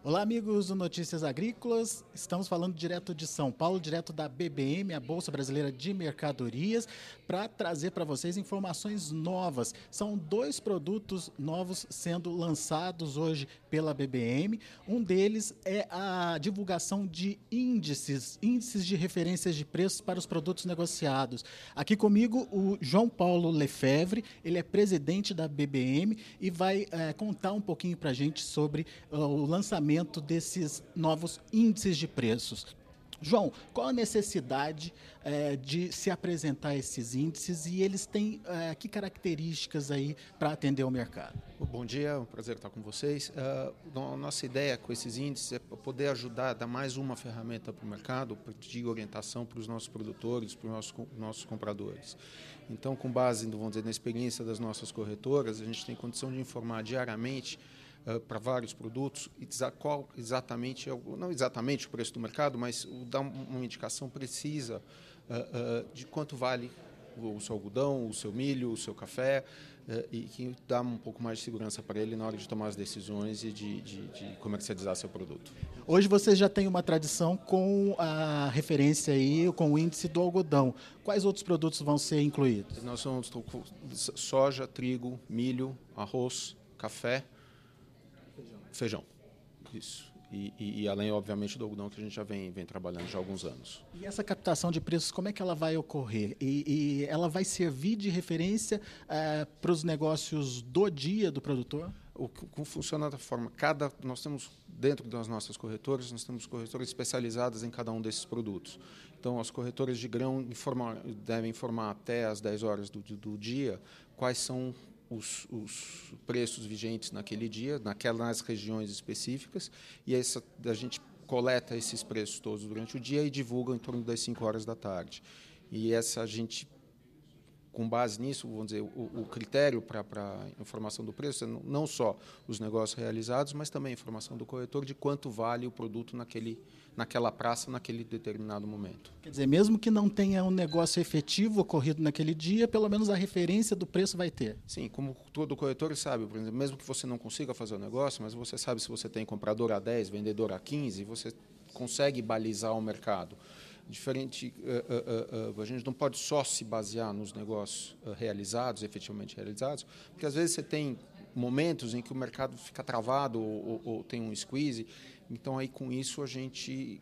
Olá, amigos do Notícias Agrícolas. Estamos falando direto de São Paulo, direto da BBM, a Bolsa Brasileira de Mercadorias, para trazer para vocês informações novas. São dois produtos novos sendo lançados hoje pela BBM. Um deles é a divulgação de índices de referências de preços para os produtos negociados. Aqui comigo o João Paulo Lefebvre, ele é presidente da BBM e vai contar um pouquinho para a gente sobre o lançamento desses novos índices de preços. João, qual a necessidade de se apresentar esses índices e eles têm que características aí para atender o mercado? Bom dia, é um prazer estar com vocês. Nossa ideia com esses índices é poder ajudar a dar mais uma ferramenta para o mercado de orientação para os nossos produtores, para os nossos compradores. Então, com base, vamos dizer, na experiência das nossas corretoras, a gente tem condição de informar diariamente para vários produtos, qual exatamente, não exatamente o preço do mercado, mas dar uma indicação precisa de quanto vale o seu algodão, o seu milho, o seu café, e que dá um pouco mais de segurança para ele na hora de tomar as decisões e de comercializar seu produto. Hoje você já tem uma tradição com a referência aí, com o índice do algodão. Quais outros produtos vão ser incluídos? Nós somos soja, trigo, milho, arroz, café, feijão. Isso. E além, obviamente, do algodão que a gente já vem trabalhando já há alguns anos. E essa captação de preços, como é que ela vai ocorrer? E ela vai servir de referência para os negócios do dia do produtor? Como funciona da forma, nós temos, dentro das nossas corretoras, nós temos corretoras especializadas em cada um desses produtos. Então, as corretoras de grão devem informar até às 10 horas do dia quais são os preços vigentes naquele dia, nas regiões específicas, e a gente coleta esses preços todos durante o dia e divulga em torno das 5 horas da tarde. E a gente, com base nisso, vamos dizer, o critério para a informação do preço é não só os negócios realizados, mas também a informação do corretor de quanto vale o produto naquela praça, naquele determinado momento. Quer dizer, mesmo que não tenha um negócio efetivo ocorrido naquele dia, pelo menos a referência do preço vai ter. Sim, como todo corretor sabe, por exemplo, mesmo que você não consiga fazer o negócio, mas você sabe se você tem comprador a 10, vendedor a 15, você consegue balizar o mercado. Diferente, a gente não pode só se basear nos negócios efetivamente realizados, porque às vezes você tem momentos em que o mercado fica travado ou tem um squeeze. Então, aí com isso, a gente,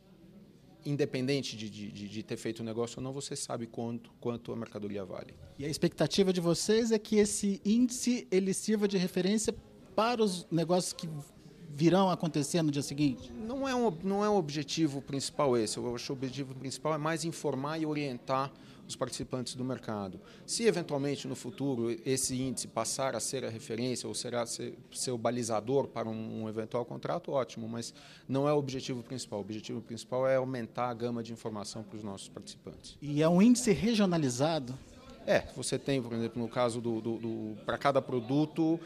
independente de ter feito o negócio ou não, você sabe quanto a mercadoria vale. E a expectativa de vocês é que esse índice ele sirva de referência para os negócios que virão acontecer no dia seguinte? Não é o objetivo principal esse. Eu acho que o objetivo principal é mais informar e orientar os participantes do mercado. Se, eventualmente, no futuro, esse índice passar a ser a referência ou ser o balizador para um eventual contrato, ótimo, mas não é o objetivo principal. O objetivo principal é aumentar a gama de informação para os nossos participantes. E é um índice regionalizado? Você tem, por exemplo, no caso para cada produto,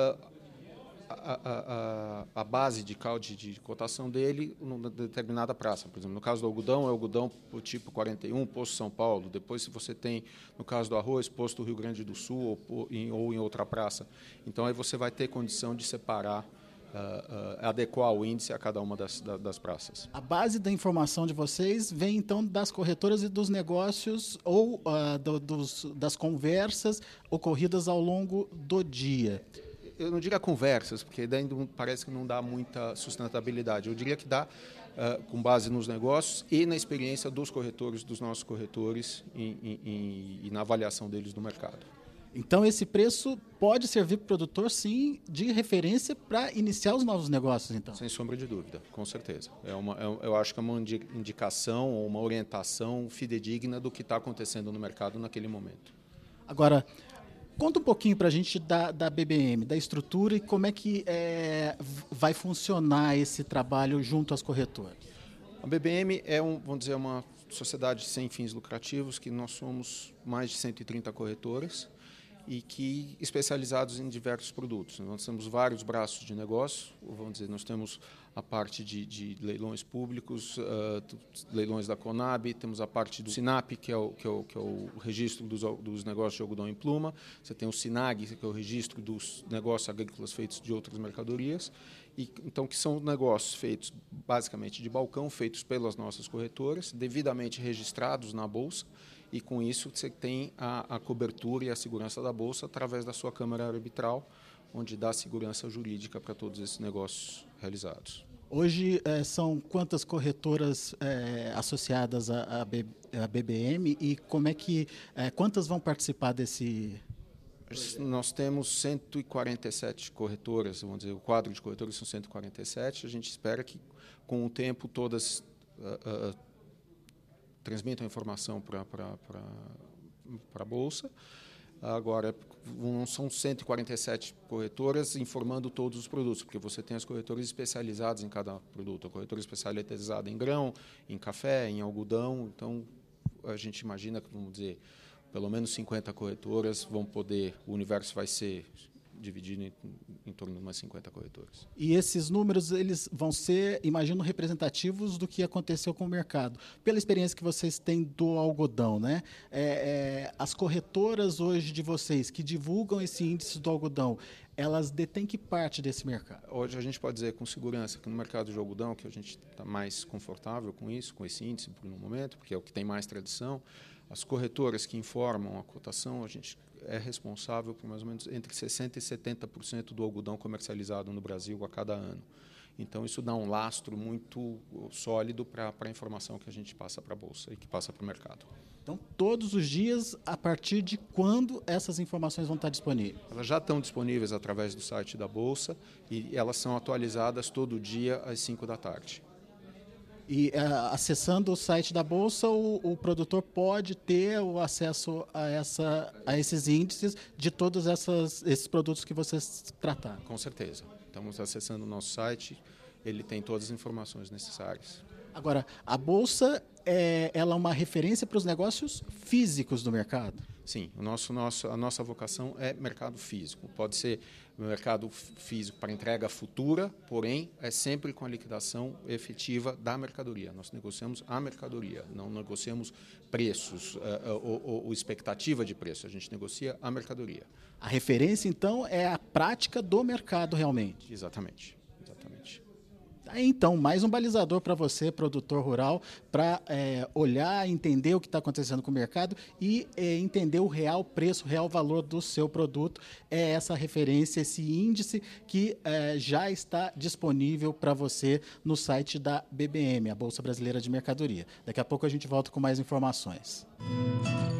a base de cotação dele numa determinada praça. Por exemplo, no caso do algodão, é algodão tipo 41, posto São Paulo. Depois, se você tem, no caso do arroz, posto Rio Grande do Sul ou em outra praça. Então, aí você vai ter condição de separar, adequar o índice a cada uma das praças. A base da informação de vocês vem, então, das corretoras e dos negócios ou das conversas ocorridas ao longo do dia. Eu não diria conversas, porque daí parece que não dá muita sustentabilidade. Eu diria que dá com base nos negócios e na experiência dos corretores, dos nossos corretores e na avaliação deles do mercado. Então, esse preço pode servir para o produtor, sim, de referência para iniciar os novos negócios, então? Sem sombra de dúvida, com certeza. Eu acho que é uma indicação ou uma orientação fidedigna do que está acontecendo no mercado naquele momento. Agora, conta um pouquinho para a gente da BBM, da estrutura e como é que vai funcionar esse trabalho junto às corretoras. A BBM é vamos dizer, uma sociedade sem fins lucrativos, que nós somos mais de 130 corretoras e que especializados em diversos produtos. Nós temos vários braços de negócio, vamos dizer, nós temos a parte de leilões públicos, leilões da Conab, temos a parte do SINAP, que é o registro dos negócios de algodão em pluma, você tem o SINAG, que é o registro dos negócios agrícolas feitos de outras mercadorias, então que são negócios feitos basicamente de balcão, feitos pelas nossas corretoras, devidamente registrados na Bolsa, e com isso você tem a cobertura e a segurança da Bolsa através da sua Câmara Arbitral, onde dá segurança jurídica para todos esses negócios realizados. Hoje são quantas corretoras associadas à BBM e quantas vão participar desse? Nós temos 147 corretoras, vamos dizer, o quadro de corretoras são 147. A gente espera que, com o tempo, todas transmitam a informação para a Bolsa. Agora, não são 147 corretoras informando todos os produtos, porque você tem as corretoras especializadas em cada produto. A corretora especializada em grão, em café, em algodão. Então, a gente imagina que, vamos dizer, pelo menos 50 corretoras vão poder, o universo vai ser dividido em torno de umas 50 corretoras. E esses números eles vão ser, imagino, representativos do que aconteceu com o mercado. Pela experiência que vocês têm do algodão, né? As corretoras hoje de vocês que divulgam esse índice do algodão, elas detêm que parte desse mercado? Hoje a gente pode dizer com segurança que no mercado de algodão, que a gente está mais confortável com isso, com esse índice por um momento, porque é o que tem mais tradição, as corretoras que informam a cotação, a gente é responsável por mais ou menos entre 60% e 70% do algodão comercializado no Brasil a cada ano. Então, isso dá um lastro muito sólido para a informação que a gente passa para a Bolsa e que passa para o mercado. Então, todos os dias, a partir de quando essas informações vão estar disponíveis? Elas já estão disponíveis através do site da Bolsa e elas são atualizadas todo dia às 5 da tarde. E acessando o site da Bolsa, o produtor pode ter o acesso a esses índices de todos esses produtos que vocês trataram? Com certeza. Estamos acessando o nosso site, ele tem todas as informações necessárias. Agora, a Bolsa ela é uma referência para os negócios físicos do mercado? Sim, a nossa vocação é mercado físico. Pode ser mercado físico para entrega futura, porém, é sempre com a liquidação efetiva da mercadoria. Nós negociamos a mercadoria, não negociamos preços ou expectativa de preço. A gente negocia a mercadoria. A referência, então, é a prática do mercado realmente? Exatamente. Então, mais um balizador para você, produtor rural, para olhar, entender o que está acontecendo com o mercado e entender o real preço, o real valor do seu produto. É essa referência, esse índice que já está disponível para você no site da BBM, a Bolsa Brasileira de Mercadoria. Daqui a pouco a gente volta com mais informações.